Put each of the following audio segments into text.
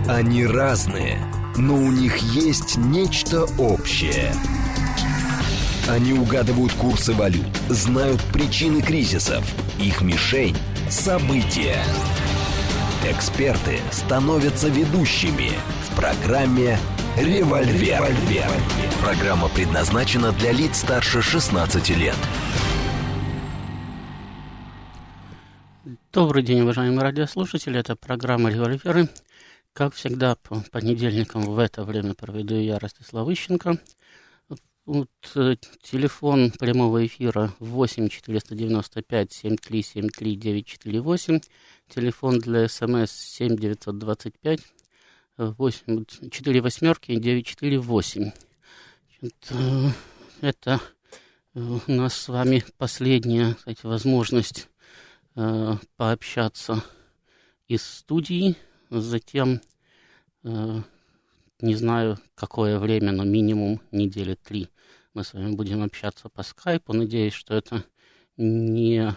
Они разные, но у них есть нечто общее. Они угадывают курсы валют, знают причины кризисов. Их мишень – события. Эксперты становятся ведущими в программе «Револьвер». Программа предназначена для лиц старше 16 лет. Добрый день, уважаемые радиослушатели. Это программа «Револьверы». Как всегда, по понедельникам в это время проведу я, Ростислав Ищенко. Телефон прямого эфира 8 495 73 73 948. Телефон для СМС 7 925 8 4 восьмерки 948. Это у нас с вами последняя, кстати, возможность пообщаться из студии. Затем, не знаю, какое время, но минимум недели 3 мы с вами будем общаться по скайпу. Надеюсь, что это не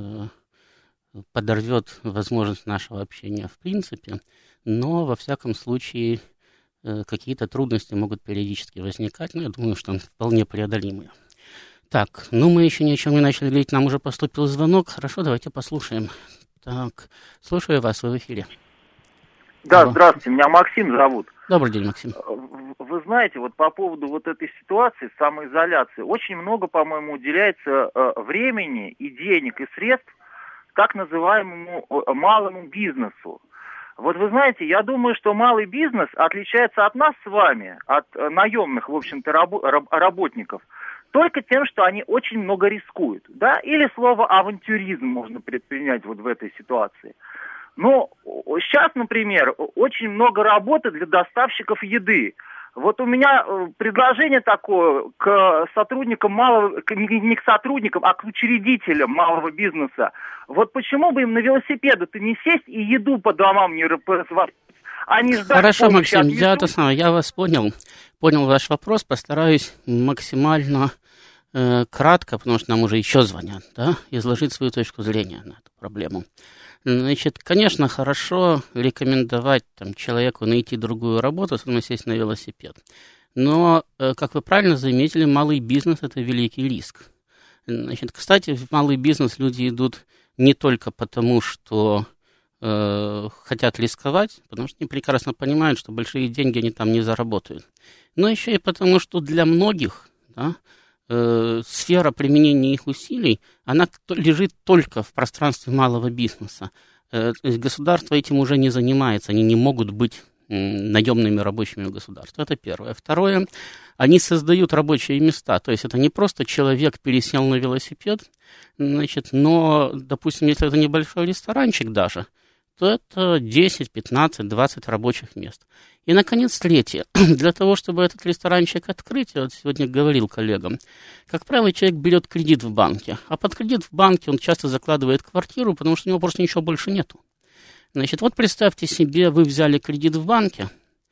подорвет возможность нашего общения в принципе, но, во всяком случае, какие-то трудности могут периодически возникать, но я думаю, что они вполне преодолимые. Так, мы еще ни о чем не начали говорить, нам уже поступил звонок. Хорошо, давайте послушаем. Так, слушаю вас, вы в эфире. Да, здравствуйте, меня Максим зовут. Добрый день, Максим. Вы знаете, вот по поводу вот этой ситуации, самоизоляции, очень много, по-моему, уделяется времени и денег, и средств так называемому малому бизнесу. Вот вы знаете, я думаю, что малый бизнес отличается от нас с вами, от наемных, в общем-то, работников, только тем, что они очень много рискуют, да, или слово авантюризм можно предпринять вот в этой ситуации. Но сейчас, например, очень много работы для доставщиков еды. Вот у меня предложение такое к сотрудникам малого, не к сотрудникам, а к учредителям малого бизнеса. Вот почему бы им на велосипеды-то не сесть и еду по домам не развозить? Хорошо, Максим, я вас понял ваш вопрос, постараюсь максимально кратко, потому что нам уже еще звонят, да, изложить свою точку зрения на эту проблему. Значит, конечно, хорошо рекомендовать человеку найти другую работу, особенно сесть на велосипед. Но, как вы правильно заметили, малый бизнес – это великий риск. Значит, кстати, в малый бизнес люди идут не только потому, что хотят рисковать, потому что они прекрасно понимают, что большие деньги они там не заработают, но еще и потому, что для многих, да, сфера применения их усилий, она лежит только в пространстве малого бизнеса. То есть государство этим уже не занимается, они не могут быть наемными рабочими у государства. Это первое. Второе, они создают рабочие места, то есть это не просто человек пересел на велосипед, значит, но, допустим, если это небольшой ресторанчик даже, то это 10, 15, 20 рабочих мест. И, наконец, третье. Для того, чтобы этот ресторанчик открыть, я вот сегодня говорил коллегам, как правило, человек берет кредит в банке, а под кредит в банке он часто закладывает квартиру, потому что у него просто ничего больше нету. Значит, вот представьте себе, вы взяли кредит в банке,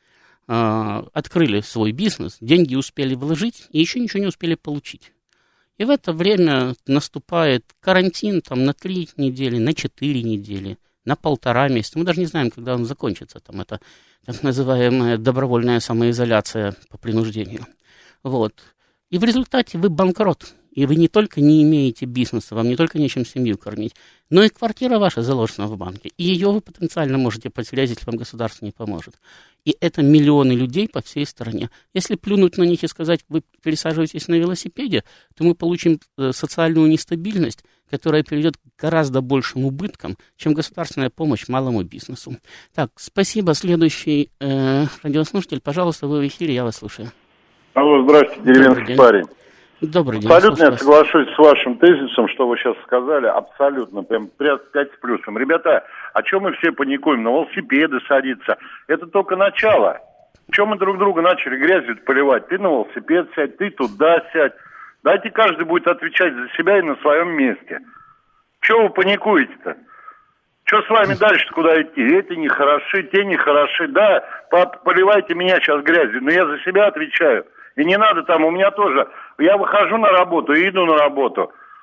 открыли свой бизнес, деньги успели вложить и еще ничего не успели получить. И в это время наступает карантин на 3 недели, на 4 недели, на 1,5 месяца. Мы даже не знаем, когда он закончится. Это так называемая добровольная самоизоляция по принуждению. Вот. И в результате вы банкрот. И вы не только не имеете бизнеса, вам не только нечем семью кормить, но и квартира ваша заложена в банке. И ее вы потенциально можете потерять, если вам государство не поможет. И это миллионы людей по всей стране. Если плюнуть на них и сказать, вы пересаживаетесь на велосипеде, то мы получим социальную нестабильность, которая приведет к гораздо большим убыткам, чем государственная помощь малому бизнесу. Так, спасибо. Следующий радиослушатель, пожалуйста, вы в эфире, я вас слушаю. Алло, здравствуйте, деревенский парень. Добрый день. Абсолютно я соглашусь с вашим тезисом, что вы сейчас сказали, абсолютно, прям 5 с плюсом. Ребята, о чем мы все паникуем? На велосипеды садиться. Это только начало. Чем мы друг друга начали грязью поливать? Ты на велосипед сядь, ты туда сядь. Дайте каждый будет отвечать за себя и на своем месте. Чего вы паникуете-то? Что с вами дальше куда идти? Эти нехороши, те нехороши. Да, поливайте меня сейчас грязью, но я за себя отвечаю. И не надо у меня тоже, я выхожу на работу и иду на работу.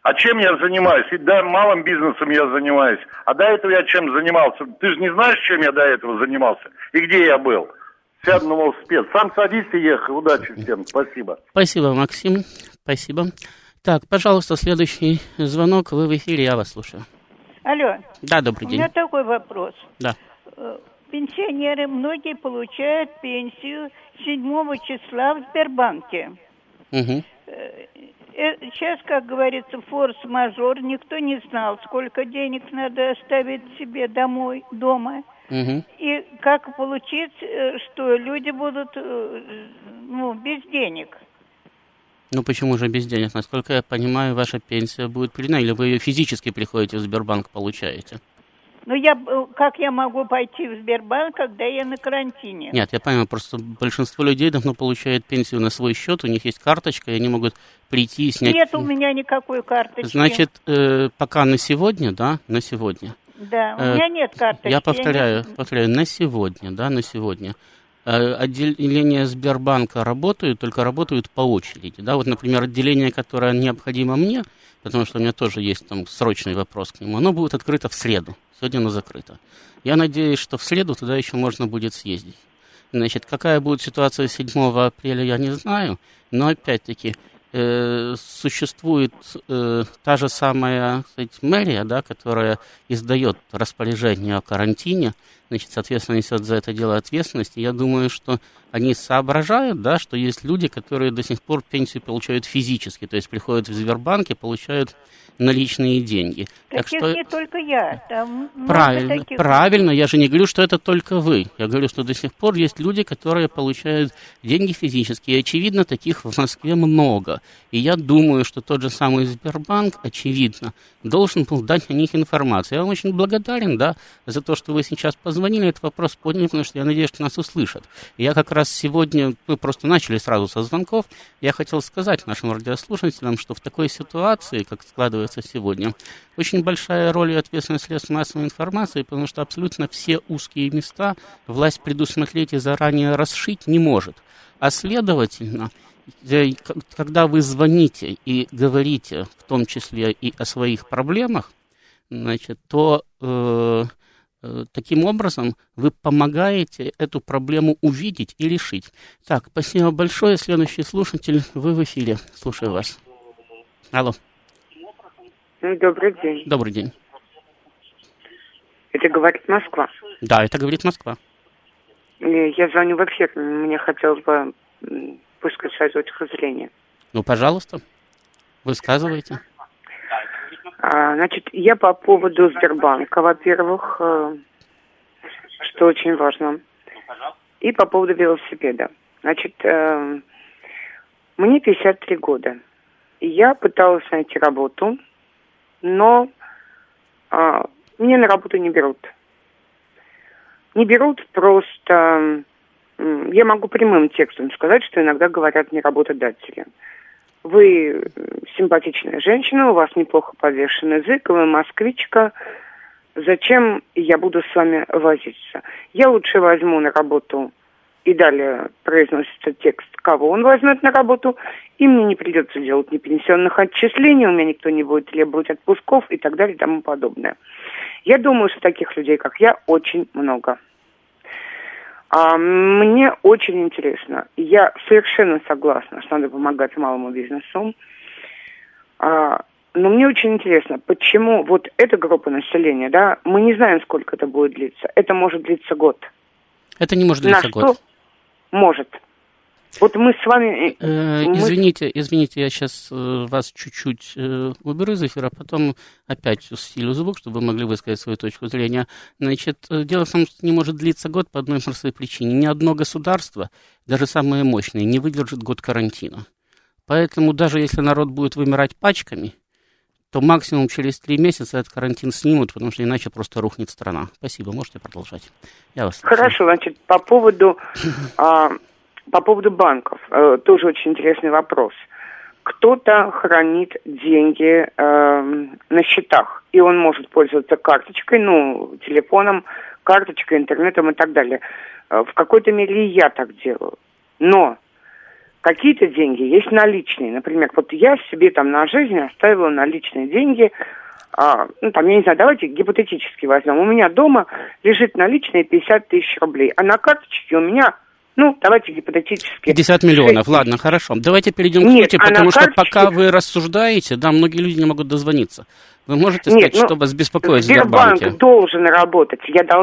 А чем я занимаюсь? И да, малым бизнесом я занимаюсь. А до этого я чем занимался? Ты же не знаешь, чем я до этого занимался? И где я был? Сяду на велосипед. Сам садись и ехай. Удачи всем. Спасибо. Спасибо, Максим. Спасибо. Так, пожалуйста, следующий звонок. Вы в эфире, я вас слушаю. Алло. Да, добрый день. У меня такой вопрос. Да. Пенсионеры, многие получают пенсию 7 числа в Сбербанке. Угу. Сейчас, как говорится, форс-мажор. Никто не знал, сколько денег надо оставить себе дома. Угу. И как получить, что люди будут без денег. Ну, почему же без денег? Насколько я понимаю, ваша пенсия будет продлена, или вы ее физически приходите в Сбербанк, получаете? Как я могу пойти в Сбербанк, когда я на карантине? Нет, я понимаю, просто большинство людей давно получает пенсию на свой счет, у них есть карточка, и они могут прийти и снять... Нет у меня никакой карточки. Значит, пока на сегодня, да, на сегодня... Да, у меня нет карточки. Я повторяю, на сегодня. Отделения Сбербанка работают, только работают по очереди. Да? Вот, например, отделение, которое необходимо мне, потому что у меня тоже есть там срочный вопрос к нему, оно будет открыто в среду. Сегодня оно закрыто. Я надеюсь, что в среду туда еще можно будет съездить. Значит, какая будет ситуация 7 апреля, я не знаю, но опять-таки существует та же самая, кстати, мэрия, да, которая издает распоряжение о карантине, значит, соответственно, несет за это дело ответственность. И я думаю, что они соображают, да, что есть люди, которые до сих пор пенсию получают физически, то есть приходят в Сбербанк и получают наличные деньги. Так что... не только я. Там правильно, я же не говорю, что это только вы. Я говорю, что до сих пор есть люди, которые получают деньги физически, и, очевидно, таких в Москве много. И я думаю, что тот же самый Сбербанк, очевидно, должен был дать о них информацию. Я вам очень благодарен, да, за то, что вы сейчас позвонили, этот вопрос подняли, потому что я надеюсь, что нас услышат. И я как раз сегодня, мы просто начали сразу со звонков, я хотел сказать нашим радиослушателям, что в такой ситуации, как складывается сегодня, очень большая роль и ответственность средств массовой информации, потому что абсолютно все узкие места власть предусмотреть и заранее расшить не может. А следовательно, когда вы звоните и говорите, в том числе и о своих проблемах, значит, то таким образом вы помогаете эту проблему увидеть и решить. Так, спасибо большое. Следующий слушатель, вы в эфире. Слушаю вас. Алло. Добрый день. Добрый день. Это говорит Москва? Да, это говорит Москва. Я звоню в эфир. Мне хотелось бы высказать свою точку зрения. Ну, пожалуйста, высказывайте. Значит, я по поводу Сбербанка, во-первых, что очень важно, и по поводу велосипеда. Значит, мне 53 года, и я пыталась найти работу, но меня на работу не берут. Не берут просто... Я могу прямым текстом сказать, что иногда говорят мне работодатели. Вы симпатичная женщина, у вас неплохо подвешен язык, вы москвичка. Зачем я буду с вами возиться? Я лучше возьму на работу, и далее произносится текст, кого он возьмет на работу, и мне не придется делать ни пенсионных отчислений, у меня никто не будет требовать отпусков и так далее и тому подобное. Я думаю, что таких людей, как я, очень много. Мне очень интересно. Я совершенно согласна, что надо помогать малому бизнесу. Но мне очень интересно, почему вот эта группа населения, да, мы не знаем, сколько это будет длиться. Это может длиться год. Это не может длиться год. Что может? Вот мы с вами... Извините, я сейчас вас чуть-чуть уберу из эфира, а потом опять усилю звук, чтобы вы могли высказать свою точку зрения. Значит, дело в том, что не может длиться год по одной простой причине. Ни одно государство, даже самое мощное, не выдержит год карантина. Поэтому даже если народ будет вымирать пачками, то максимум через 3 месяца этот карантин снимут, потому что иначе просто рухнет страна. Спасибо, можете продолжать. Я вас слушаю. Хорошо, значит, по поводу банков, тоже очень интересный вопрос. Кто-то хранит деньги на счетах, и он может пользоваться карточкой, телефоном, карточкой, интернетом и так далее. В какой-то мере и я так делаю. Но какие-то деньги есть наличные. Например, вот я себе там на жизнь оставила наличные деньги, ну, там, я не знаю, давайте гипотетически возьмем. У меня дома лежит наличные 50 тысяч рублей, а на карточке у меня, ну, давайте гипотетически... 50 миллионов, ладно, хорошо. Давайте перейдем к сути, потому что пока вы рассуждаете, да, многие люди не могут дозвониться. Вы можете сказать, что вас беспокоит в Сбербанке? Сбербанк должен работать,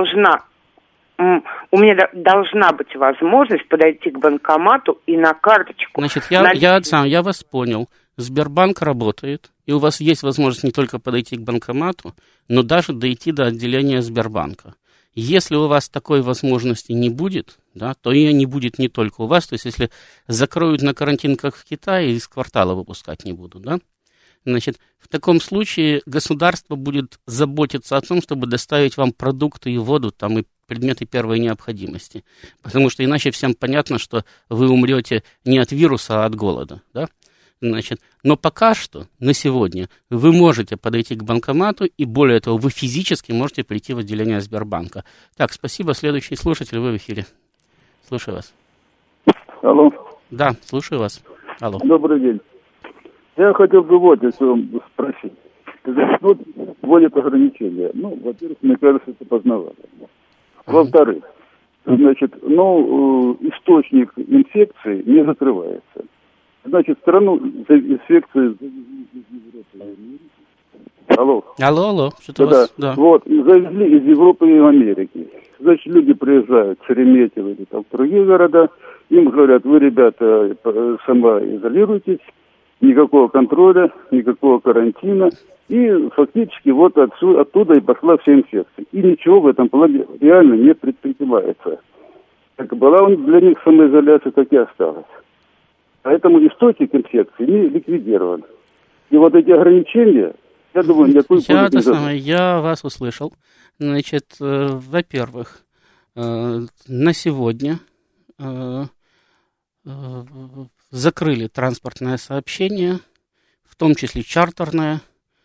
у меня должна быть возможность подойти к банкомату и на карточку. Значит, я вас понял. Сбербанк работает, и у вас есть возможность не только подойти к банкомату, но даже дойти до отделения Сбербанка. Если у вас такой возможности не будет, да, то ее не будет не только у вас. То есть, если закроют на карантин, как в Китае, из квартала выпускать не будут, да, значит, в таком случае государство будет заботиться о том, чтобы доставить вам продукты и воду, там, и предметы первой необходимости. Потому что иначе всем понятно, что вы умрете не от вируса, а от голода, да. Значит, но пока что, на сегодня, вы можете подойти к банкомату, и более того, вы физически можете прийти в отделение Сбербанка. Так, спасибо. Следующий слушатель, вы в эфире. Слушаю вас. Алло. Да, слушаю вас. Алло. Добрый день. Я хотел бы вот о чем спросить. Вот вводят ограничения. Ну, во-первых, мне кажется, это познавательно. Во-вторых, значит, источник инфекции не закрывается. Значит, страну инфекции... Алло, что-то у вас... Да. Вот, завезли из Европы и Америки. Значит, люди приезжают в Шереметьево или там в другие города, им говорят, вы, ребята, самоизолируйтесь, никакого контроля, никакого карантина, и фактически вот оттуда и пошла вся инфекция. И ничего в этом плане реально не предпринимается. Как была для них самоизоляция, так и осталась. Поэтому источник инфекции не ликвидирован. И вот эти ограничения, я думаю, никакой пользы не дадут. Я вас услышал. Значит, во-первых, на сегодня закрыли транспортное сообщение, в том числе чартерное,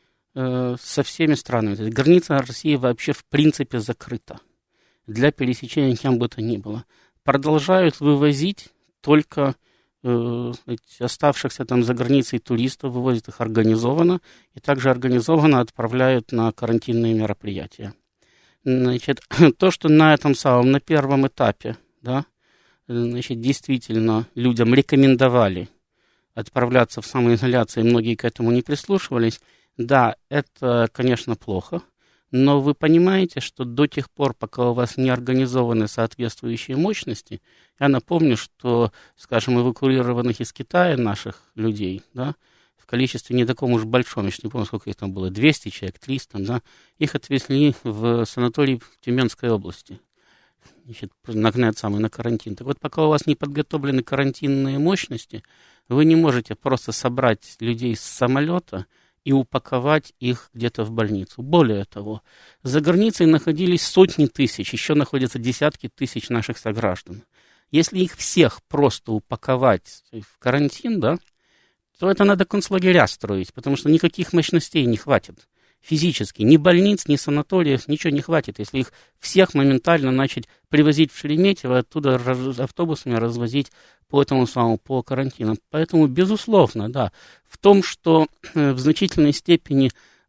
со всеми странами. То есть граница России вообще в принципе закрыта для пересечения кем бы то ни было. Продолжают вывозить только оставшихся там за границей туристов, вывозят их организованно, и также организованно отправляют на карантинные мероприятия. Значит, то, что на этом самом, на первом этапе, да, значит, действительно людям рекомендовали отправляться в самоизоляцию, и многие к этому не прислушивались, да, это, конечно, плохо, но вы понимаете, что до тех пор, пока у вас не организованы соответствующие мощности, я напомню, что, скажем, эвакуированных из Китая наших людей, да, в количестве не таком уж большом, я не помню, сколько их там было, 200 человек, 300, да, их отвезли в санаторий в Тюменской области, значит, на карантин. Так вот, пока у вас не подготовлены карантинные мощности, вы не можете просто собрать людей с самолета и упаковать их где-то в больницу. Более того, за границей находились сотни тысяч, еще находятся десятки тысяч наших сограждан. Если их всех просто упаковать в карантин, да, то это надо концлагеря строить, потому что никаких мощностей не хватит. Физически. Ни больниц, ни санаториев, ничего не хватит, если их всех моментально начать привозить в Шереметьево, оттуда автобусами развозить по карантинам. Поэтому, безусловно, да, в том, что в значительной степени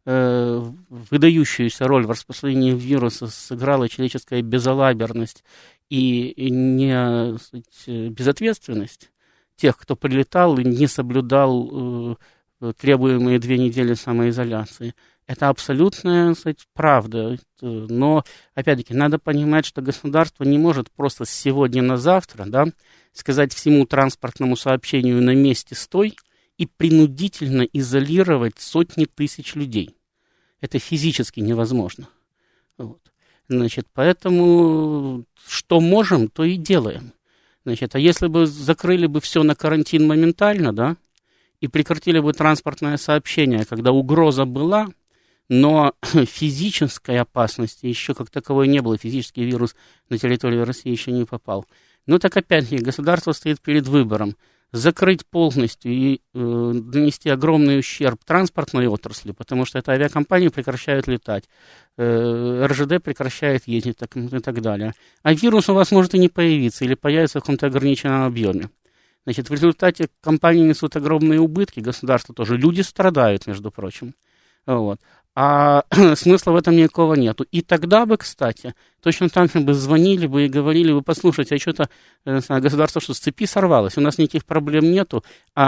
выдающуюся роль в распространении вируса сыграла человеческая безалаберность и безответственность тех, кто прилетал и не соблюдал требуемые 2 недели самоизоляции. Это абсолютная, правда. Но, опять-таки, надо понимать, что государство не может просто с сегодня на завтра, да, сказать всему транспортному сообщению «на месте стой» и принудительно изолировать сотни тысяч людей. Это физически невозможно. Вот. Значит, поэтому что можем, то и делаем. Значит, а если бы закрыли бы все на карантин моментально, да, и прекратили бы транспортное сообщение, когда угроза была, но физической опасности еще как таковой не было, физический вирус на территорию России еще не попал. Ну так опять-таки государство стоит перед выбором: закрыть полностью и нанести огромный ущерб транспортной отрасли, потому что это авиакомпании прекращают летать, РЖД прекращает ездить и так далее. А вирус у вас может и не появиться, или появится в каком-то ограниченном объеме. Значит, в результате компании несут огромные убытки, государство тоже, люди страдают, между прочим. Вот. А смысла в этом никакого нету. И тогда бы, кстати, точно так же бы звонили бы и говорили бы: послушайте, а что-то государство что, с цепи сорвалось, у нас никаких проблем нету,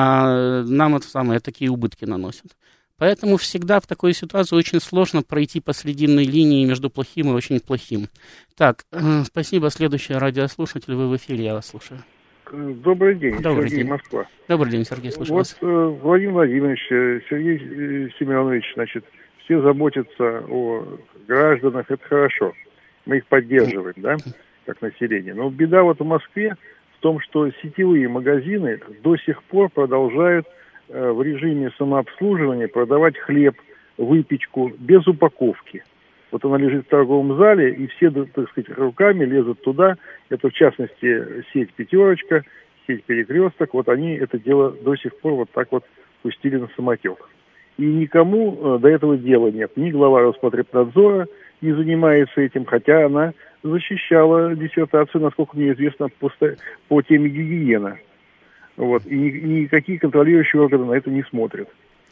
а нам это самое, такие убытки наносят. Поэтому всегда в такой ситуации очень сложно пройти по срединной линии между плохим и очень плохим. Так, спасибо. Следующий радиослушатель, вы в эфире, я вас слушаю. Добрый день, Добрый Сергей, день. Москва. Добрый день, Сергей, слушаю вас. Владимир Владимирович, Сергей Семенович, значит, все заботятся о гражданах, это хорошо. Мы их поддерживаем, да, как население. Но беда вот в Москве в том, что сетевые магазины до сих пор продолжают в режиме самообслуживания продавать хлеб, выпечку без упаковки. Вот она лежит в торговом зале, и все, так сказать, руками лезут туда. Это, в частности, сеть «Пятерочка», сеть «Перекресток». Вот они это дело до сих пор вот так вот пустили на самотек. И никому до этого дела нет. Ни глава Роспотребнадзора не занимается этим, хотя она защищала диссертацию, насколько мне известно, по теме гигиена. Вот. И никакие контролирующие органы на это не смотрят.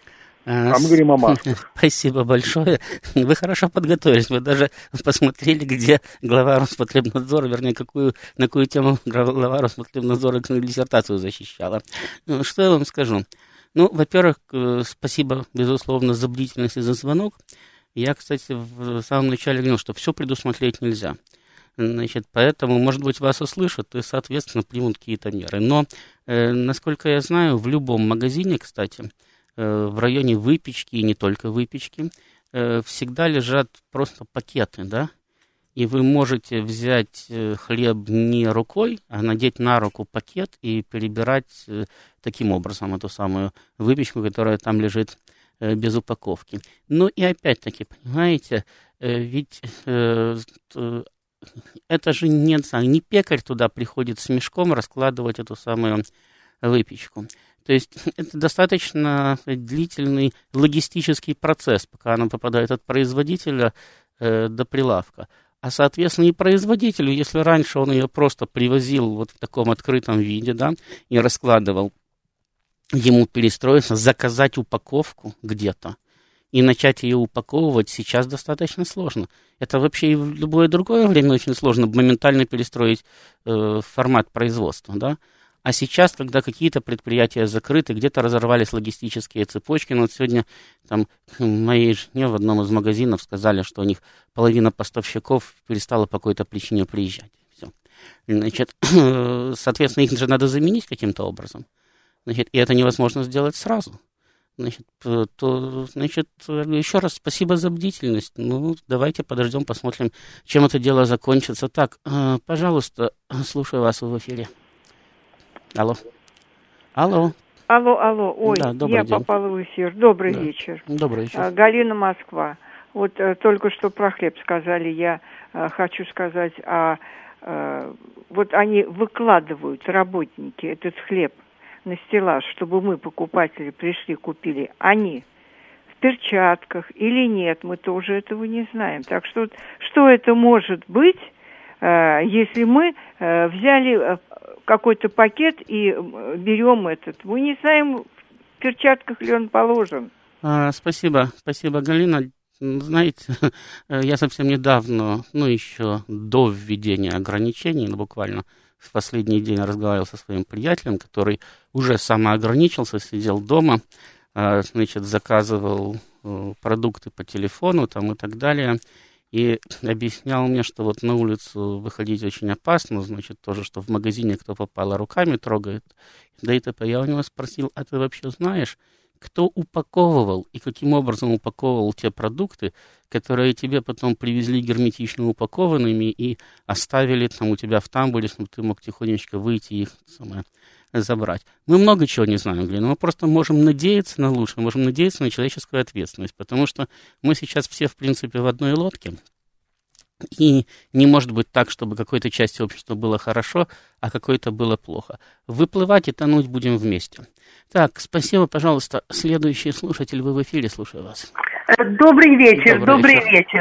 А мы говорим о масках. Спасибо большое. Вы хорошо подготовились. Вы даже посмотрели, где глава Роспотребнадзора, вернее, на какую тему глава Роспотребнадзора диссертацию защищала. Ну, что я вам скажу? Ну, во-первых, спасибо, безусловно, за бдительность и за звонок. Я, кстати, в самом начале говорил, что все предусмотреть нельзя. Значит, поэтому, может быть, вас услышат и, соответственно, примут какие-то меры. Но, насколько я знаю, в любом магазине, кстати, в районе выпечки и не только выпечки, всегда лежат просто пакеты, да, и вы можете взять хлеб не рукой, а надеть на руку пакет и перебирать таким образом эту самую выпечку, которая там лежит без упаковки. Ну и опять-таки, понимаете, ведь это же не пекарь туда приходит с мешком раскладывать эту самую выпечку. То есть это достаточно длительный логистический процесс, пока она попадает от производителя до прилавка. А, соответственно, и производителю, если раньше он ее просто привозил вот в таком открытом виде, да, и раскладывал, ему перестроиться, заказать упаковку где-то и начать ее упаковывать сейчас достаточно сложно. Это вообще и в любое другое время очень сложно моментально перестроить формат производства, да. А сейчас, когда какие-то предприятия закрыты, где-то разорвались логистические цепочки, но вот сегодня там моей жене в одном из магазинов сказали, что у них половина поставщиков перестала по какой-то причине приезжать. Все. Значит, соответственно, их же надо заменить каким-то образом. Значит, и это невозможно сделать сразу. Значит, еще раз спасибо за бдительность. Ну, давайте подождем, посмотрим, чем это дело закончится. Так, пожалуйста, слушаю вас в эфире. Алло. Ой, да, я день. попала в эфир. Добрый Да. вечер. Добрый вечер. Галина, Москва. Вот только что про хлеб сказали. Я хочу сказать, вот они выкладывают, работники, этот хлеб на стеллаж, чтобы мы, покупатели, пришли, купили. Они в перчатках или нет, мы тоже этого не знаем. Так что это может быть, если мы взяли какой-то пакет и берем этот. Мы не знаем, в перчатках ли он положен. Спасибо, Галина. Знаете, я совсем недавно, еще до введения ограничений, буквально в последний день разговаривал со своим приятелем, который уже самоограничился, сидел дома, заказывал продукты по телефону там, и так далее. И объяснял мне, что вот на улицу выходить очень опасно, значит, тоже, что в магазине кто попало, руками трогает. Да и т.п. Я у него спросил, а ты вообще знаешь, кто упаковывал и каким образом упаковывал те продукты, которые тебе потом привезли герметично упакованными и оставили там у тебя в тамбуре, чтобы ты мог тихонечко выйти и их забрать. Мы много чего не знаем, но мы просто можем надеяться на лучшее, можем надеяться на человеческую ответственность, потому что мы сейчас все, в принципе, в одной лодке, и не может быть так, чтобы какой-то части общества было хорошо, а какой-то было плохо. Выплывать и тонуть будем вместе. Так, спасибо, пожалуйста. Следующий слушатель, вы в эфире, слушаю вас. Добрый вечер.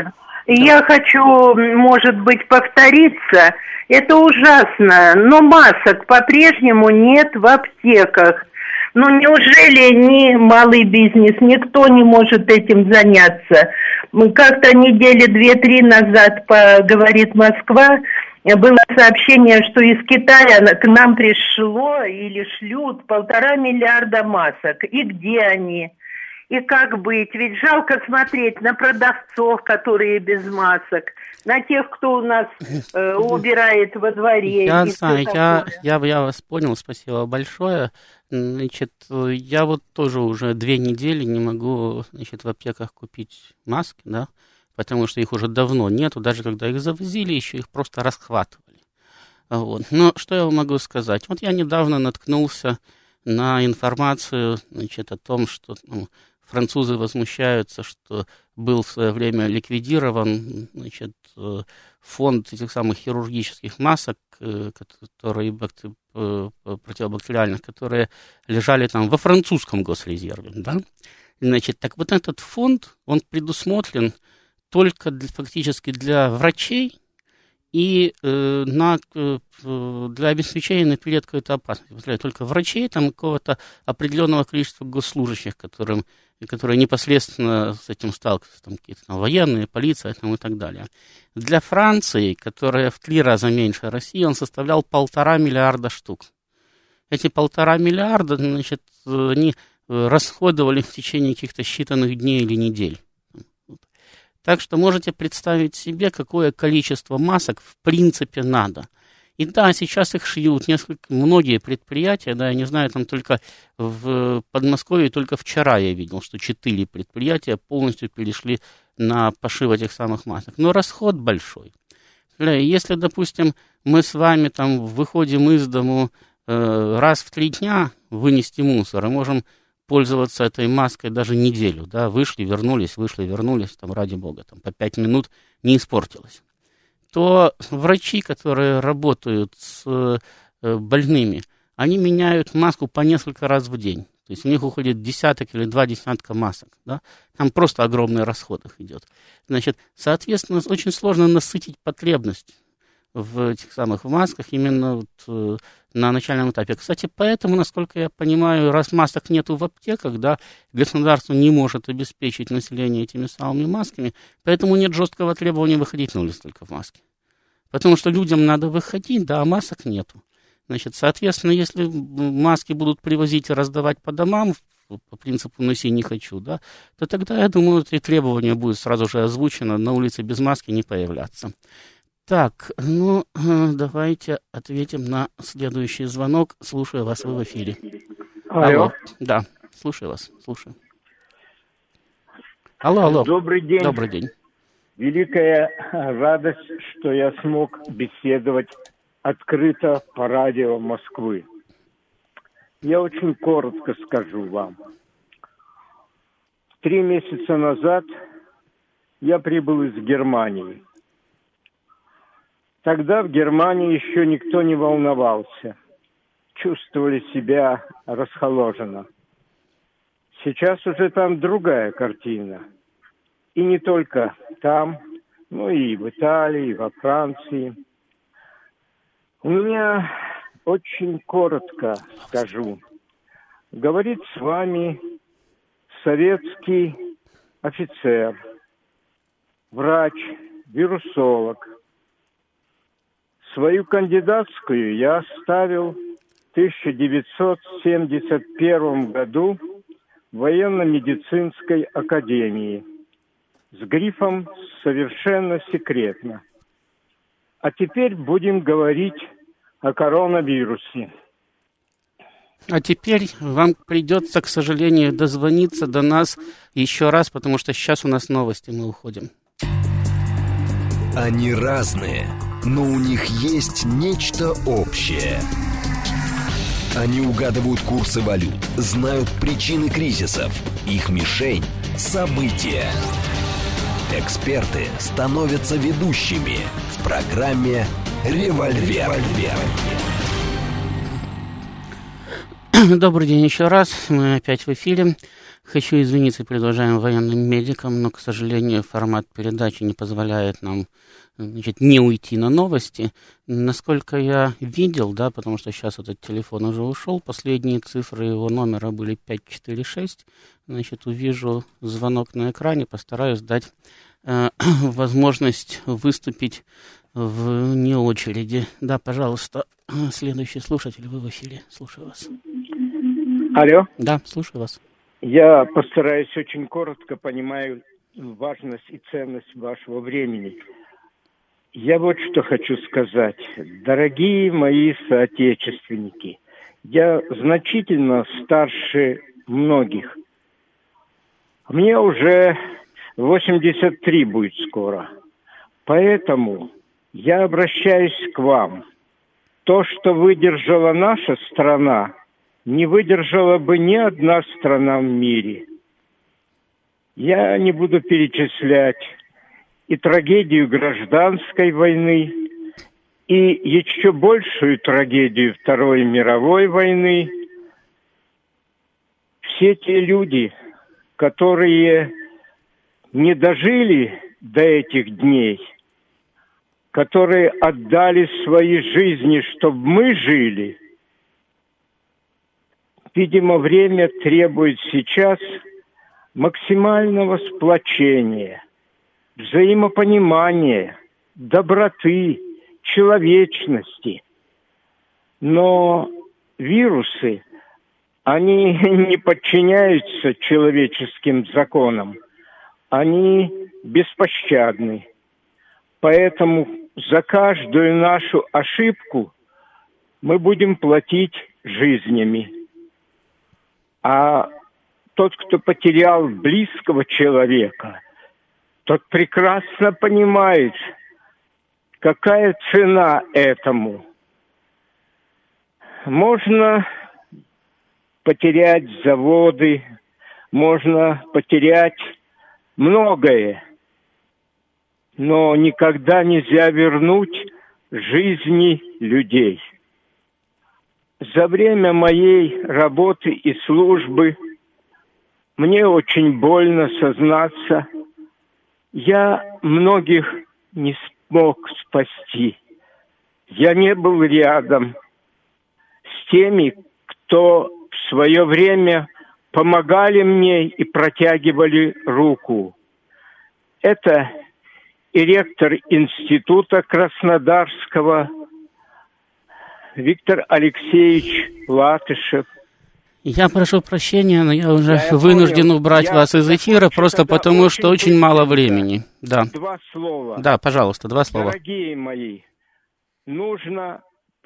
Я хочу, может быть, повториться. Это ужасно, но масок по-прежнему нет в аптеках. Ну, неужели ни малый бизнес, никто не может этим заняться? Как-то недели 2-3 назад, говорит Москва, было сообщение, что из Китая к нам пришло или шлют 1,5 миллиарда масок. И где они? И как быть? Ведь жалко смотреть на продавцов, которые без масок, на тех, кто у нас убирает во дворе. Я знаю, я вас понял, спасибо большое. Значит, я вот тоже уже 2 недели не могу, значит, в аптеках купить маски, да, потому что их уже давно нету, даже когда их завозили, еще их просто расхватывали. Вот. Но что я могу сказать? Вот я недавно наткнулся на информацию, значит, о том, что французы возмущаются, что был в свое время ликвидирован, значит, фонд этих самых хирургических масок, которые противобактериальных, которые лежали там во французском госрезерве, да? Значит, так вот этот фонд, он предусмотрен только фактически для врачей и для обеспечения на период какой-то опасности. Только врачей, там какого-то определенного количества госслужащих, которые непосредственно с этим сталкиваются, там какие-то там военные, полиция там, и так далее. Для Франции, которая в 3 раза меньше России, он составлял 1,5 миллиарда штук. Эти 1,5 миллиарда, значит, они расходовали в течение каких-то считанных дней или недель. Так что можете представить себе, какое количество масок в принципе надо. И да, сейчас их шьют многие предприятия, да, я не знаю, там только в Подмосковье, только вчера я видел, что 4 предприятия полностью перешли на пошив этих самых масок. Но расход большой. Если, допустим, мы с вами там выходим из дому раз в 3 дня вынести мусор, и можем пользоваться этой маской даже неделю, да, вышли, вернулись, там, ради бога, там, по 5 минут не испортилось, то врачи, которые работают с больными, они меняют маску по несколько раз в день. То есть у них уходит 10 или 2 десятка масок, да? Там просто огромный расход их идет. Значит, соответственно, очень сложно насытить потребность в этих самых масках именно вот, на начальном этапе. Кстати, поэтому, насколько я понимаю, раз масок нету в аптеках, да, государство не может обеспечить население этими самыми масками, поэтому нет жесткого требования выходить на улицу только в маске. Потому что людям надо выходить, да, а масок нету. Значит, соответственно, если маски будут привозить и раздавать по домам, по принципу «носи, не хочу», да, то тогда, я думаю, эти требования будут сразу же озвучено, на улице без маски не появляться. Так, ну, давайте ответим на следующий звонок. Слушаю вас, вы в эфире. Алло. Да, слушаю вас, слушаю. Алло. Добрый день. Добрый день. Великая радость, что я смог беседовать открыто по радио Москвы. Я очень коротко скажу вам. 3 месяца назад я прибыл из Германии. Тогда в Германии еще никто не волновался. Чувствовали себя расхоложенно. Сейчас уже там другая картина. И не только там, но и в Италии, и во Франции. У меня очень коротко скажу. Говорит с вами советский офицер, врач, вирусолог. Свою кандидатскую я оставил в 1971 году в военно-медицинской академии с грифом «Совершенно секретно». А теперь будем говорить о коронавирусе. А теперь вам придется, к сожалению, дозвониться до нас еще раз, потому что сейчас у нас новости, мы уходим. Они разные, но у них есть нечто общее. Они угадывают курсы валют, знают причины кризисов. Их мишень – события. Эксперты становятся ведущими в программе «Револьвер». Добрый день еще раз. Мы опять в эфире. Хочу извиниться перед уважаемым военным медиком, но, к сожалению, формат передачи не позволяет нам, значит, не уйти на новости. Насколько я видел, да, потому что сейчас этот телефон уже ушел, последние цифры его номера были 546. Значит, увижу звонок на экране, постараюсь дать возможность выступить вне очереди. Да, пожалуйста, следующий слушатель, вы в эфире. Слушаю вас. Алло. Да, слушаю вас. Я постараюсь очень коротко, понимаю важность и ценность вашего времени. Я вот что хочу сказать. Дорогие мои соотечественники, я значительно старше многих. Мне уже 83 будет скоро. Поэтому я обращаюсь к вам. То, что выдержала наша страна, не выдержала бы ни одна страна в мире. Я не буду перечислять и трагедию гражданской войны, и еще большую трагедию Второй мировой войны. Все те люди, которые не дожили до этих дней, которые отдали свои жизни, чтобы мы жили, видимо, время требует сейчас максимального сплочения, взаимопонимания, доброты, человечности. Но вирусы, они не подчиняются человеческим законам, они беспощадны. Поэтому за каждую нашу ошибку мы будем платить жизнями. А тот, кто потерял близкого человека, тот прекрасно понимает, какая цена этому. Можно потерять заводы, можно потерять многое, но никогда нельзя вернуть жизни людей. За время моей работы и службы мне очень больно сознаться, я многих не смог спасти. Я не был рядом с теми, кто в свое время помогали мне и протягивали руку. Это и ректор института Краснодарского Виктор Алексеевич Латышев. Я прошу прощения, но я уже вынужден убрать вас из эфира, просто потому, что очень мало времени. Да. 2 слова. Да, пожалуйста, 2 слова. Дорогие мои, нужно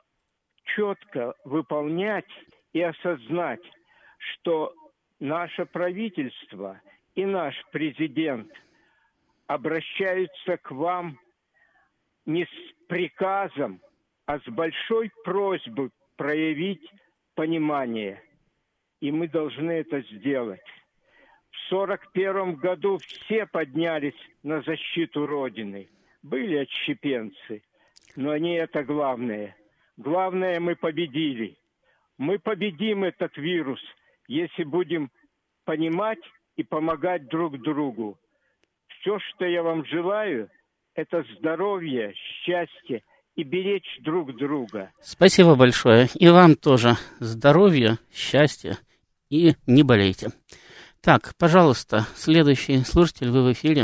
четко выполнять и осознать, что наше правительство и наш президент обращаются к вам не с приказом, а с большой просьбой проявить понимание. И мы должны это сделать. В 1941 году все поднялись на защиту Родины. Были отщепенцы, но не это главное. Главное, мы победили. Мы победим этот вирус, если будем понимать и помогать друг другу. Все, что я вам желаю, это здоровье, счастье и беречь друг друга. Спасибо большое. И вам тоже здоровья, счастья и не болейте. Так, пожалуйста, следующий слушатель, вы в эфире.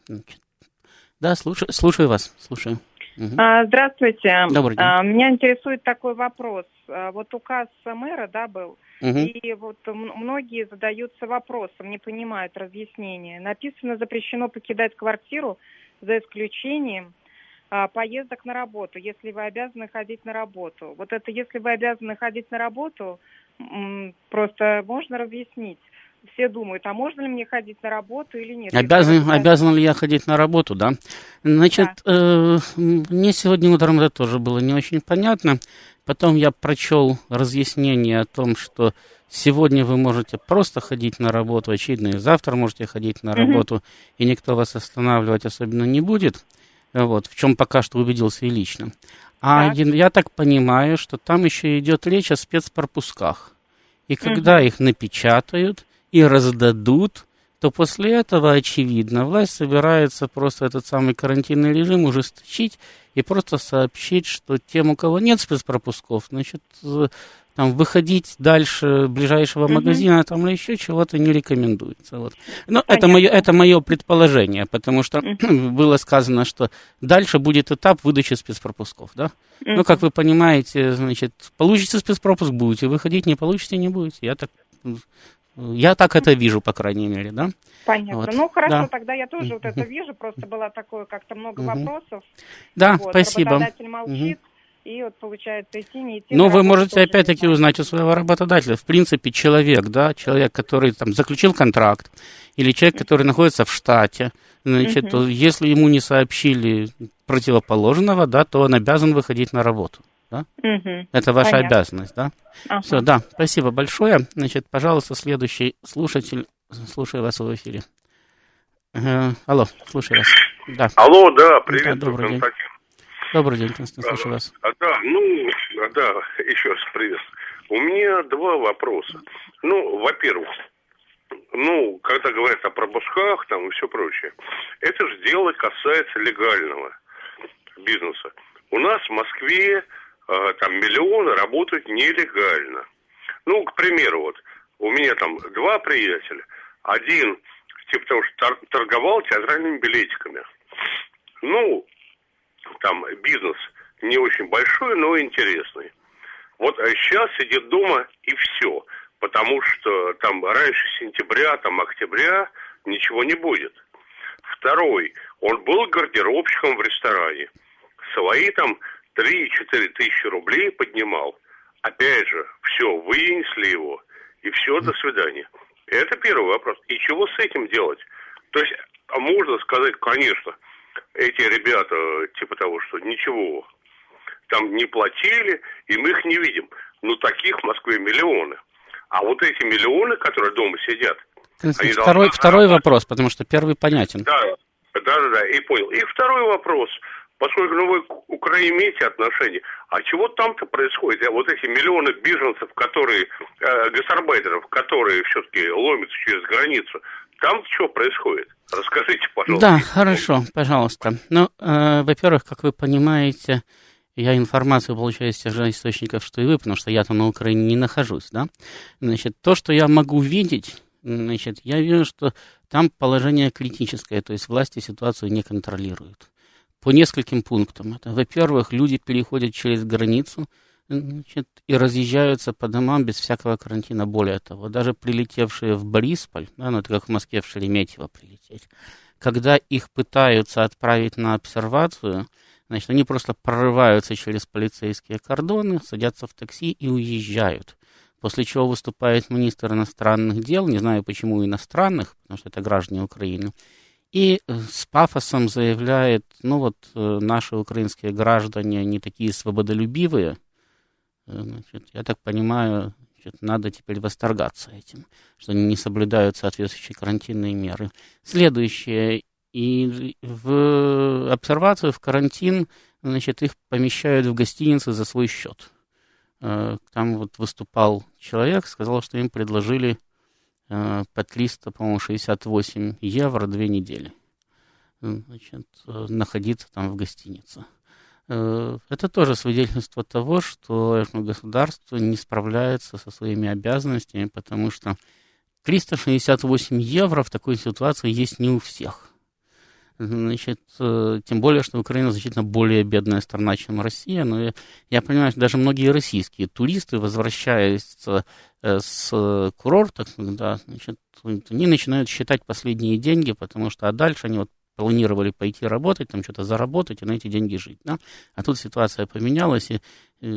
Да, слушаю вас, слушаю. Угу. Здравствуйте. Добрый день. Меня интересует такой вопрос. Вот указ мэра, да, был, и вот многие задаются вопросом, не понимают разъяснения. Написано, запрещено покидать квартиру за исключением поездок на работу, если вы обязаны ходить на работу. Вот это если вы обязаны ходить на работу, просто можно разъяснить. Все думают, а можно ли мне ходить на работу или нет? Обязан ли я ходить на работу, да? Значит, да. Мне сегодня утром это тоже было не очень понятно. Потом я прочел разъяснение о том, что сегодня вы можете просто ходить на работу, очевидно, и завтра можете ходить на работу, и никто вас останавливать особенно не будет. Вот, в чем пока что убедился и лично. А я так понимаю, что там еще идет речь о спецпропусках. И когда их напечатают, и раздадут, то после этого, очевидно, власть собирается просто этот самый карантинный режим ужесточить и просто сообщить, что тем, у кого нет спецпропусков, значит, там, выходить дальше ближайшего магазина там, или еще чего-то не рекомендуется. Вот. Но это мое предположение, потому что было сказано, что дальше будет этап выдачи спецпропусков. Да? Ну, как вы понимаете, значит, получите спецпропуск, будете выходить, не получите, не будете. Я так это вижу, по крайней мере, да? Понятно. Вот. Ну, хорошо, да. тогда я тоже вот это вижу, просто было такое как-то много вопросов. Да, вот, спасибо. Работодатель молчит, и вот получается идти, не идти. Ну, вы можете опять-таки узнать у своего работодателя. В принципе, человек, который там заключил контракт, или человек, который находится в штате, значит, если ему не сообщили противоположного, да, то он обязан выходить на работу. Да? Это ваша обязанность, да? Все, да, спасибо большое. Значит, пожалуйста, следующий слушатель, слушаю вас в эфире. Алло, слушаю вас. Да. Алло, да, привет, да, добрый Константин. День. Добрый день, Константин, слушаю вас. Да, еще раз привет. У меня два вопроса. Ну, во-первых, когда говорят о пропусках там и все прочее, это же дело касается легального бизнеса. У нас в Москве там миллионы работают нелегально. Ну, к примеру, вот, у меня там два приятеля. Один, типа того, что торговал театральными билетиками. Ну, там бизнес не очень большой, но интересный. Вот сейчас сидит дома и все. Потому что там раньше сентября, там октября ничего не будет. Второй, он был гардеробщиком в ресторане. Свои там 3-4 тысячи рублей поднимал. Опять же, все, вынесли его, и все, до свидания. Это первый вопрос. И чего с этим делать? То есть, можно сказать, конечно, эти ребята, типа того, что ничего, там не платили, и мы их не видим. Но таких в Москве миллионы. А вот эти миллионы, которые дома сидят... Второй вопрос, потому что первый понятен. Да, и понял. И второй вопрос... Поскольку вы к Украине имеете отношение, а чего там-то происходит? Вот эти миллионы беженцев, гастарбайтеров, которые все-таки ломятся через границу, там что происходит? Расскажите, пожалуйста. Да, хорошо, пожалуйста. Ну, во-первых, как вы понимаете, я информацию получаю из тех же источников, что и вы, потому что я-то на Украине не нахожусь, да? Значит, то, что я могу видеть, значит, я вижу, что там положение критическое, то есть власти ситуацию не контролируют. По нескольким пунктам. Это, во-первых, люди переходят через границу, значит, и разъезжаются по домам без всякого карантина. Более того, даже прилетевшие в Борисполь, да, это как в Москве в Шереметьево прилететь, когда их пытаются отправить на обсервацию, значит, они просто прорываются через полицейские кордоны, садятся в такси и уезжают. После чего выступает министр иностранных дел, не знаю почему иностранных, потому что это граждане Украины, и с пафосом заявляет, наши украинские граждане не такие свободолюбивые, значит, я так понимаю, надо теперь восторгаться этим, что они не соблюдают соответствующие карантинные меры. Следующее, и в обсервацию, в карантин, значит, их помещают в гостиницы за свой счет. Там вот выступал человек, сказал, что им предложили по 300, по-моему, 68 евро 2 недели, значит, находиться там в гостинице. Это тоже свидетельство того, что государство не справляется со своими обязанностями, потому что 368 евро в такой ситуации есть не у всех. Значит, тем более, что Украина значительно более бедная страна, чем Россия. Но я понимаю, что даже многие российские туристы, возвращаясь с курортов, да, значит, они начинают считать последние деньги, потому что дальше они планировали пойти работать, там что-то заработать и на эти деньги жить. Да? А тут ситуация поменялась, и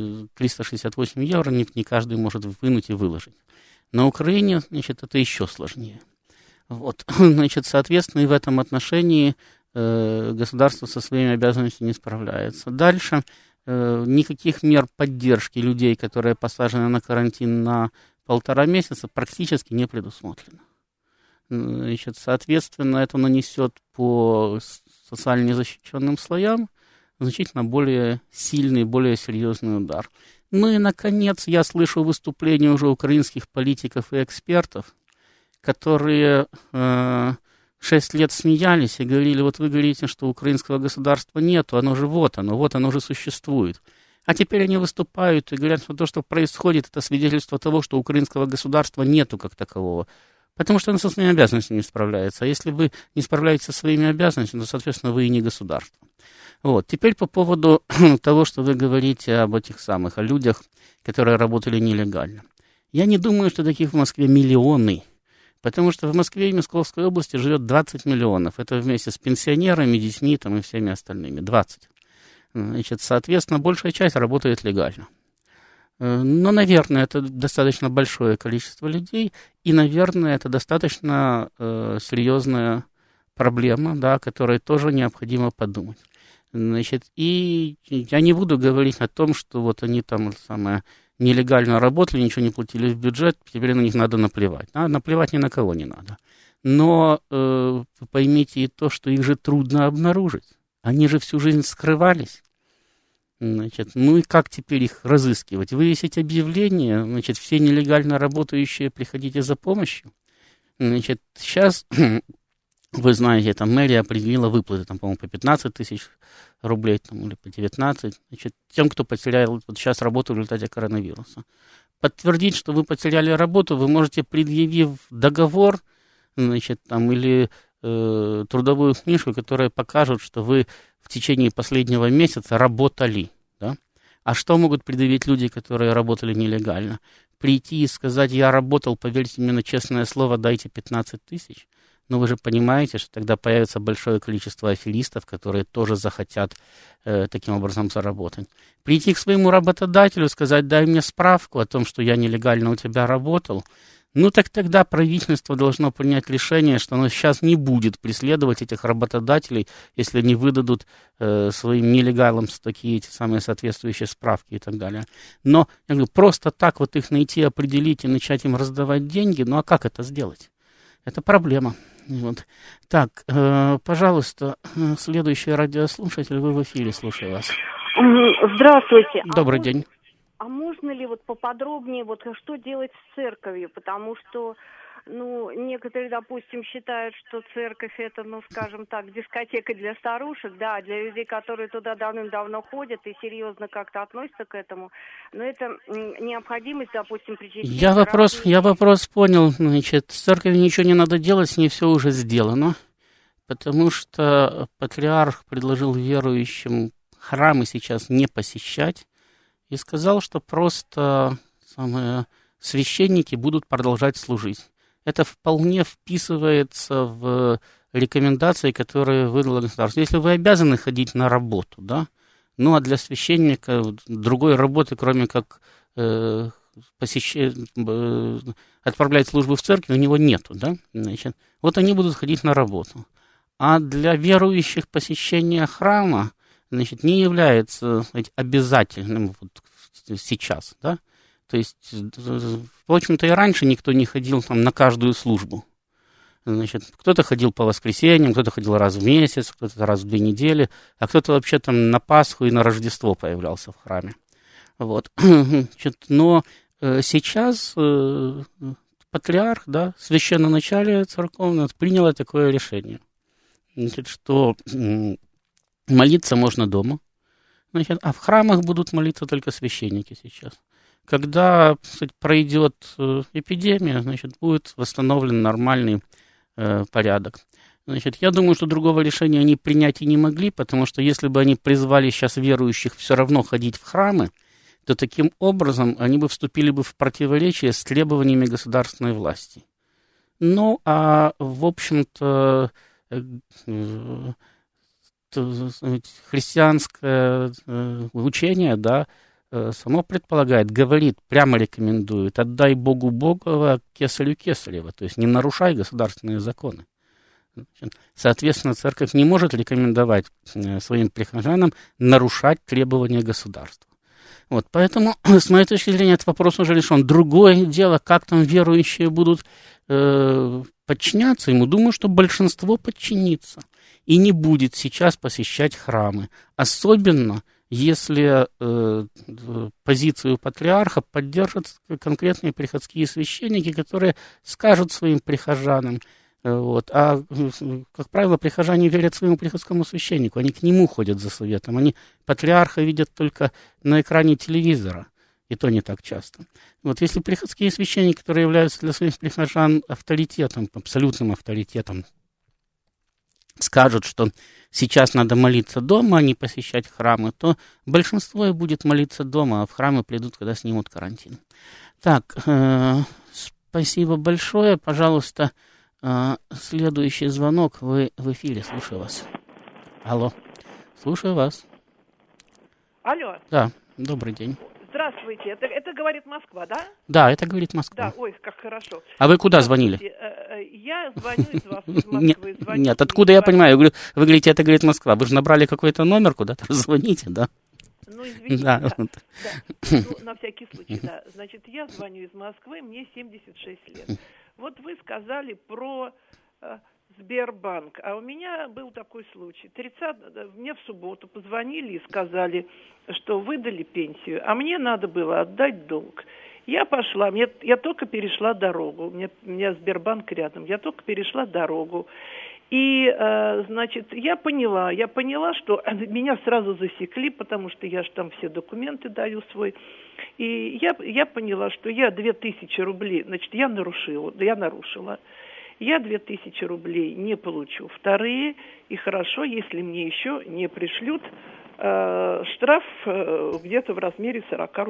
368 евро не каждый может вынуть и выложить. На Украине, значит, это еще сложнее. Вот, значит, соответственно, и в этом отношении государство со своими обязанностями не справляется. Дальше никаких мер поддержки людей, которые посажены на карантин на 1,5 месяца, практически не предусмотрено. Значит, соответственно, это нанесет по социально незащищенным слоям значительно более сильный, более серьезный удар. Ну и, наконец, я слышу выступления уже украинских политиков и экспертов, которые 6 лет смеялись и говорили, вот вы говорите, что украинского государства нету, оно же вот оно же существует. А теперь они выступают и говорят, что то, что происходит, это свидетельство того, что украинского государства нету как такового. Потому что оно со своими обязанностями не справляется. А если вы не справляетесь со своими обязанностями, то, соответственно, вы и не государство. Вот. Теперь по поводу того, что вы говорите об этих самых, о людях, которые работали нелегально. Я не думаю, что таких в Москве миллионы. Потому что в Москве и Московской области живет 20 миллионов. Это вместе с пенсионерами, детьми там, и всеми остальными. 20. Значит, соответственно, большая часть работает легально. Но, наверное, это достаточно большое количество людей, и, наверное, это достаточно серьезная проблема, да, о которой тоже необходимо подумать. Значит, и я не буду говорить о том, что вот они там нелегально работали, ничего не платили в бюджет, теперь на них надо наплевать. Наплевать ни на кого не надо. Но поймите и то, что их же трудно обнаружить. Они же всю жизнь скрывались. Значит, ну и как теперь их разыскивать? Вывесить объявление, значит, все нелегально работающие, приходите за помощью. Значит, сейчас, вы знаете, там мэрия определила выплаты, там, по-моему, по 15 тысяч рублей, там, или по 19, значит, тем, кто потерял вот сейчас работу в результате коронавируса. Подтвердить, что вы потеряли работу, вы можете, предъявив договор, значит, там, или трудовую книжку, которая покажет, что вы в течение последнего месяца работали, да? А что могут предъявить люди, которые работали нелегально? Прийти и сказать, я работал, поверьте мне на честное слово, дайте 15 тысяч. Но вы же понимаете, что тогда появится большое количество аферистов, которые тоже захотят таким образом заработать. Прийти к своему работодателю, сказать, дай мне справку о том, что я нелегально у тебя работал. Ну, так тогда правительство должно принять решение, что оно сейчас не будет преследовать этих работодателей, если они выдадут своим нелегалам такие эти самые соответствующие справки и так далее. Но, я говорю, просто так вот их найти, определить и начать им раздавать деньги, ну, а как это сделать? Это проблема. Вот. Так, пожалуйста, следующий радиослушатель, вы в эфире, слушаю вас. Здравствуйте. Добрый день. А можно ли вот поподробнее, вот что делать с церковью? Потому что, ну, некоторые, допустим, считают, что церковь это, ну, скажем так, дискотека для старушек, да, для людей, которые туда давным-давно ходят и серьезно как-то относятся к этому. Но это необходимость, допустим, причаститься. Я вопрос понял. Значит, с церковью ничего не надо делать, с ней все уже сделано. Потому что патриарх предложил верующим храмы сейчас не посещать. И сказал, что просто священники будут продолжать служить. Это вполне вписывается в рекомендации, которые выдало государство. Если вы обязаны ходить на работу, да, ну а для священника другой работы, кроме как отправлять службу в церковь, у него нету, да, значит, вот они будут ходить на работу. А для верующих посещение храма, значит, не является, знаете, обязательным вот сейчас, да, то есть, в общем-то, и раньше никто не ходил там на каждую службу, значит, кто-то ходил по воскресеньям, кто-то ходил раз в месяц, кто-то раз в 2 недели, а кто-то вообще там на Пасху и на Рождество появлялся в храме, вот, значит, но сейчас патриарх, да, священноначалие церковное приняло такое решение, значит, что молиться можно дома, значит, а в храмах будут молиться только священники сейчас. Когда, кстати, пройдет эпидемия, значит, будет восстановлен нормальный порядок. Значит, я думаю, что другого решения они принять и не могли, потому что если бы они призвали сейчас верующих все равно ходить в храмы, то таким образом они бы вступили бы в противоречие с требованиями государственной власти. Ну, а в общем-то христианское учение, да, само предполагает, говорит, прямо рекомендует: отдай Богу Богова, кесарю кесарева, то есть не нарушай государственные законы. Соответственно, церковь не может рекомендовать своим прихожанам нарушать требования государства. Вот, поэтому, с моей точки зрения, этот вопрос уже решен. Другое дело, как там верующие будут подчиняться ему. Думаю, что большинство подчинится и не будет сейчас посещать храмы. Особенно если позицию патриарха поддержат конкретные приходские священники, которые скажут своим прихожанам. Вот. А, как правило, прихожане верят своему приходскому священнику, они к нему ходят за советом, они патриарха видят только на экране телевизора, и то не так часто. Вот если приходские священники, которые являются для своих прихожан авторитетом, абсолютным авторитетом, скажут, что сейчас надо молиться дома, а не посещать храмы, то большинство и будет молиться дома, а в храмы придут, когда снимут карантин. Так, спасибо большое. Пожалуйста, следующий звонок. Вы в эфире, слушаю вас. Алло, слушаю вас. Алло. Да, добрый день. Здравствуйте, это говорит Москва, да? Да, это говорит Москва. Да, ой, как хорошо. А вы куда звонили? Я звоню из Москвы. Нет, откуда я понимаю? Вы говорите, это говорит Москва. Вы же набрали какой-то номер, куда-то звоните, да? Ну, извините, да. Ну, на всякий случай, да. Значит, я звоню из Москвы, мне 76 лет. Вот вы сказали про Сбербанк, а у меня был такой случай. Мне в субботу позвонили и сказали, что выдали пенсию, а мне надо было отдать долг. Я пошла, я только перешла дорогу, у меня Сбербанк рядом, я только перешла дорогу. И, значит, я поняла, что меня сразу засекли, потому что я же там все документы даю свой. И я поняла, что я 2000 рублей, значит, я нарушила. Я 2000 рублей не получу. Вторые, и хорошо, если мне еще не пришлют штраф где-то в размере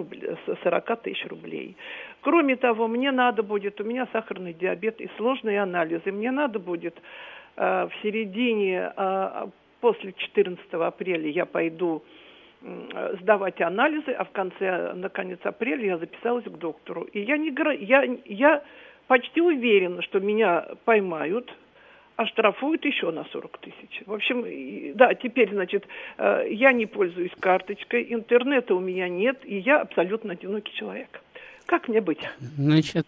40 тысяч рублей. Кроме того, мне надо будет, у меня сахарный диабет и сложные анализы, мне надо будет в середине, после 14 апреля я пойду сдавать анализы, а на конец апреля я записалась к доктору. И я почти уверена, что меня поймают, оштрафуют еще на 40 тысяч. В общем, да, теперь, значит, я не пользуюсь карточкой, интернета у меня нет, и я абсолютно одинокий человек. Как мне быть? Значит,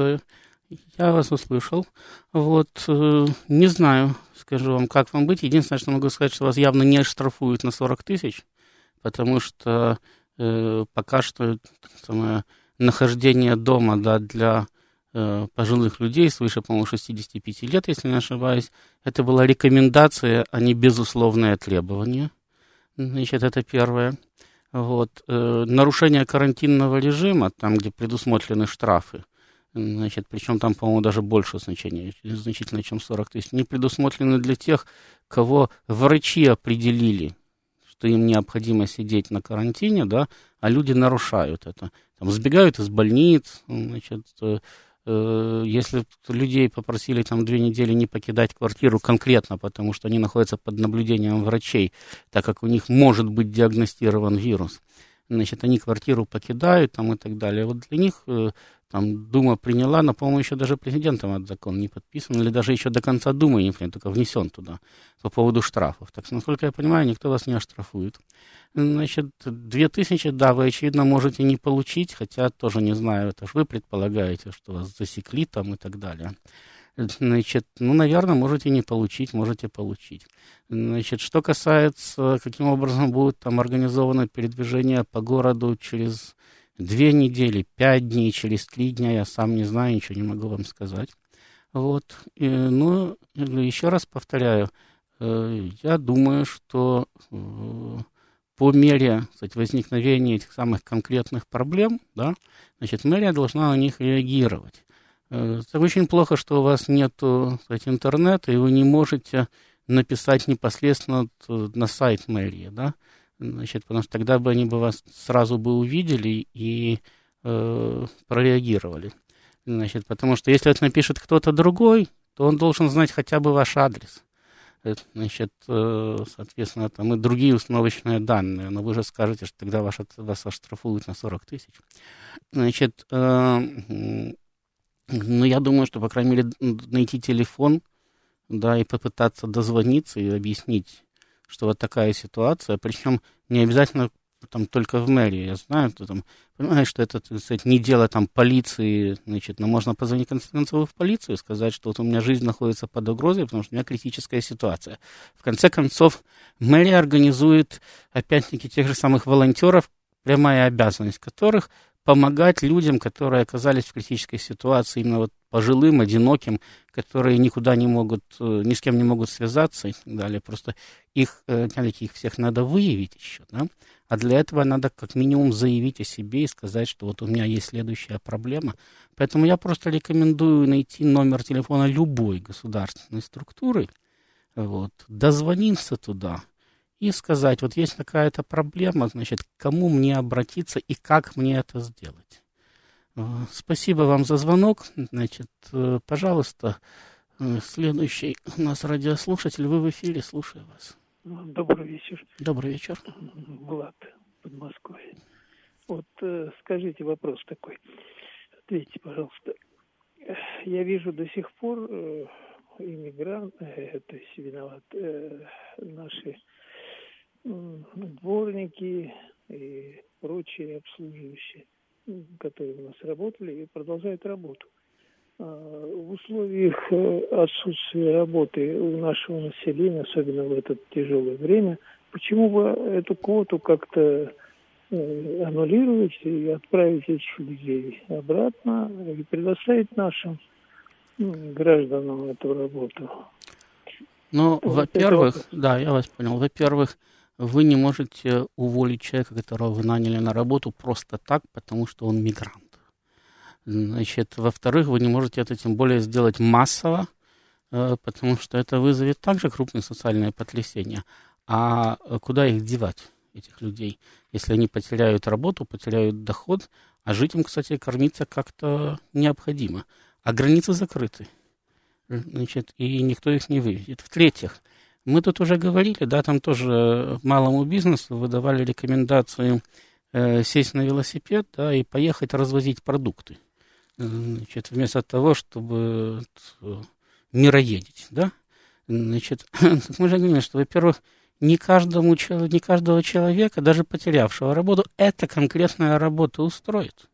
я вас услышал. Вот, не знаю, скажу вам, как вам быть. Единственное, что могу сказать, что вас явно не оштрафуют на 40 тысяч, потому что пока что нахождение дома, да, для пожилых людей свыше, по-моему, 65 лет, если не ошибаюсь, это была рекомендация, а не безусловное требование. Значит, это первое. Вот. Нарушение карантинного режима, там, где предусмотрены штрафы, значит, причем там, по-моему, даже больше значительно, чем 40 тысяч, не предусмотрены для тех, кого врачи определили, что им необходимо сидеть на карантине, да, а люди нарушают это. Там, сбегают из больниц, значит, если людей попросили там 2 недели не покидать квартиру конкретно, потому что они находятся под наблюдением врачей, так как у них может быть диагностирован вирус, значит, они квартиру покидают там, и так далее. Вот для них там Дума приняла, но, по-моему, еще даже президентом этот закон не подписан, или даже еще до конца Думы не принят, только внесен туда по поводу штрафов. Так что, насколько я понимаю, никто вас не оштрафует. Значит, 2000, да, вы, очевидно, можете не получить, хотя тоже не знаю, это же вы предполагаете, что вас засекли там и так далее. Значит, ну, наверное, можете не получить, можете получить. Значит, что касается, каким образом будет там организовано передвижение по городу через 2 недели, 5 дней, через 3 дня, я сам не знаю, ничего не могу вам сказать. Вот. Ну, еще раз повторяю, я думаю, что по мере, кстати, возникновения этих самых конкретных проблем, да, значит, мэрия должна на них реагировать. Это очень плохо, что у вас нет, кстати, интернета, и вы не можете написать непосредственно на сайт мэрии, да, значит, потому что тогда бы они бы вас сразу бы увидели и прореагировали. Значит, потому что если это напишет кто-то другой, то он должен знать хотя бы ваш адрес. Значит, соответственно, там и другие установочные данные, но вы же скажете, что тогда вас оштрафуют на 40 тысяч. Значит, ну, я думаю, что, по крайней мере, найти телефон, да, и попытаться дозвониться и объяснить, что вот такая ситуация, причем не обязательно там только в мэрии, я знаю, кто там, понимаешь, что это, так сказать, не дело там полиции, значит, но можно позвонить в конце концов в полицию и сказать, что вот у меня жизнь находится под угрозой, потому что у меня критическая ситуация. В конце концов, мэрия организует, опять-таки, тех же самых волонтеров, прямая обязанность которых помогать людям, которые оказались в критической ситуации, именно вот пожилым, одиноким, которые никуда не могут, ни с кем не могут связаться и так далее. Просто их всех надо выявить еще, да? А для этого надо как минимум заявить о себе и сказать, что вот у меня есть следующая проблема. Поэтому я просто рекомендую найти номер телефона любой государственной структуры, вот, дозвониться туда и сказать, вот есть какая-то проблема, значит, к кому мне обратиться и как мне это сделать. Спасибо вам за звонок. Значит, пожалуйста, следующий у нас радиослушатель. Вы в эфире, слушаю вас. Добрый вечер. Добрый вечер. Влад, Подмосковье. Вот скажите, вопрос такой. Ответьте, пожалуйста. Я вижу до сих пор иммигранты, то есть виноват наши дворники и прочие обслуживающие, которые у нас работали и продолжают работу. В условиях отсутствия работы у нашего населения, особенно в это тяжелое время, почему бы эту квоту как-то аннулировать и отправить этих людей обратно и предоставить нашим гражданам эту работу? Ну, во-первых, да, я вас понял. Во-первых, вы не можете уволить человека, которого вы наняли на работу просто так, потому что он мигрант. Значит, во-вторых, вы не можете это тем более сделать массово, потому что это вызовет также крупные социальные потрясения. А куда их девать, этих людей, если они потеряют работу, потеряют доход, а жить им, кстати, кормиться как-то необходимо. А границы закрыты, значит, и никто их не выведет. В-третьих, мы тут уже говорили, да, там тоже малому бизнесу выдавали рекомендацию сесть на велосипед, да, и поехать развозить продукты. Значит, вместо того, чтобы мироедить, да, значит, мы же говорим, что, во-первых, не каждого человека, даже потерявшего работу, эта конкретная работа устроит.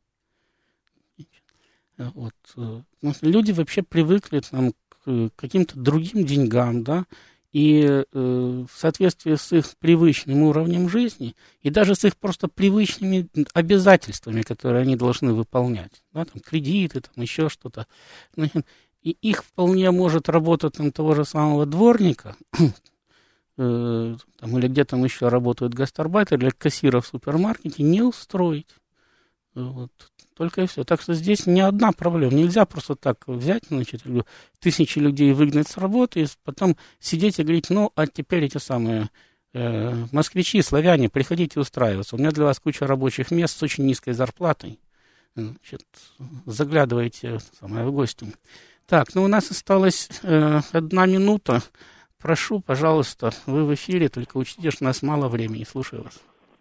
Вот. Люди вообще привыкли там, к каким-то другим деньгам, да, и в соответствии с их привычным уровнем жизни, и даже с их просто привычными обязательствами, которые они должны выполнять, да, там, кредиты, там, еще что-то, и их вполне может работа там, того же самого дворника, там, или где там еще работают гастарбайтеры, или кассира в супермаркете, не устроить. Вот. Только и все. Так что здесь не одна проблема. Нельзя просто так взять, значит, 1000 людей выгнать с работы, и потом сидеть и говорить, ну, а теперь эти самые москвичи, славяне, приходите устраиваться. У меня для вас куча рабочих мест с очень низкой зарплатой. Значит, заглядывайте в гости. Так, ну, у нас осталась 1 минута. Прошу, пожалуйста, вы в эфире, только учтите, что у нас мало времени. Слушаю вас.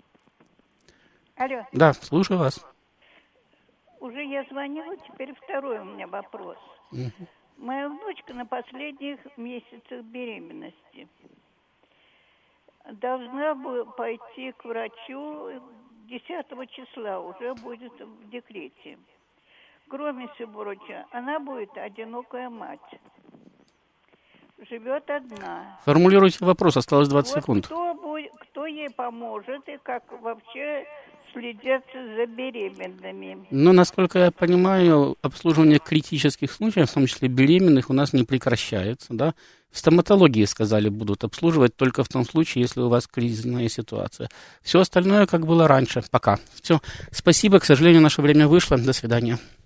Алло. Да, слушаю вас. Уже я звонила, теперь второй у меня вопрос. Моя внучка на последних месяцах беременности должна была пойти к врачу 10 числа, уже будет в декрете. Кроме Сибурыча, она будет одинокая мать. Живет одна. Формулируйте вопрос, осталось 20 секунд. Кто ей поможет и как вообще следят за беременными? Ну, насколько я понимаю, обслуживание критических случаев, в том числе беременных, у нас не прекращается, да. В стоматологии, сказали, будут обслуживать только в том случае, если у вас кризисная ситуация. Все остальное, как было раньше. Пока. Все. Спасибо. К сожалению, наше время вышло. До свидания.